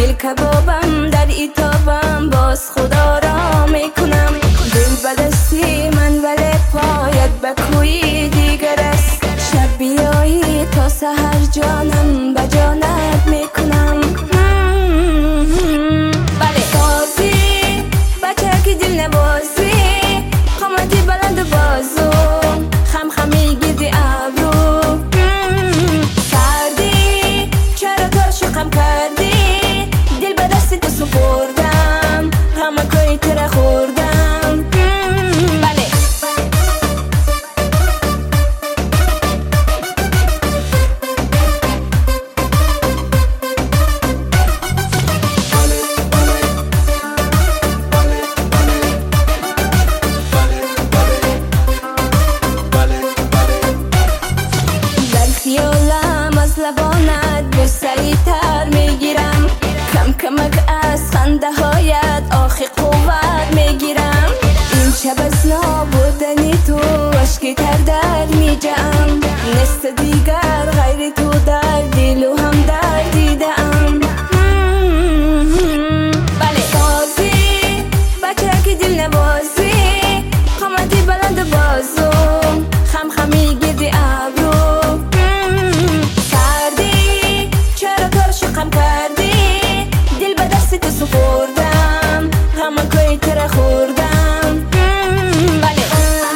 دل کبابم در ایتابم باز خدا را میکنم. دل به دستی من ولی پایت به کوی دیگر است. شب بیایی تا سحر جانم به جانت میکنم. بله سازی بچه که دل نبازی قامتی بلند و بازو خم خمی گیدی ابرو سردی چرا کارشو خم کردی دل به دستی تو سپردم همه کوی تره خوردم. بله خیالم از لبانت بوسه‌ای تر میگیرم. کم کمک از خنده هایت آخی قوت میگیرم. این شب از نابودنی تو اشکی تر در میجم. نست دیگر غیر تو در دل و هم در دیدم. بله سازی بچه که دل نبازی قامتی بلند بازو خم خمی گیدی ابرو سپردم همه کوی تره خوردم. بله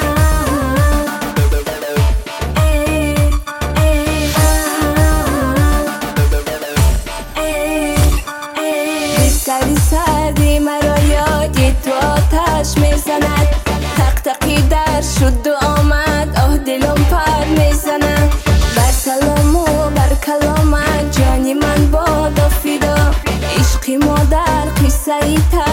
سری سردی مرا یادی تو آتش میزند. تق تقی در شد و آمد آه دلم پر میزند. بر سلام و بر کلامت جانی من بادا فدا. عشقی ما در قصه ای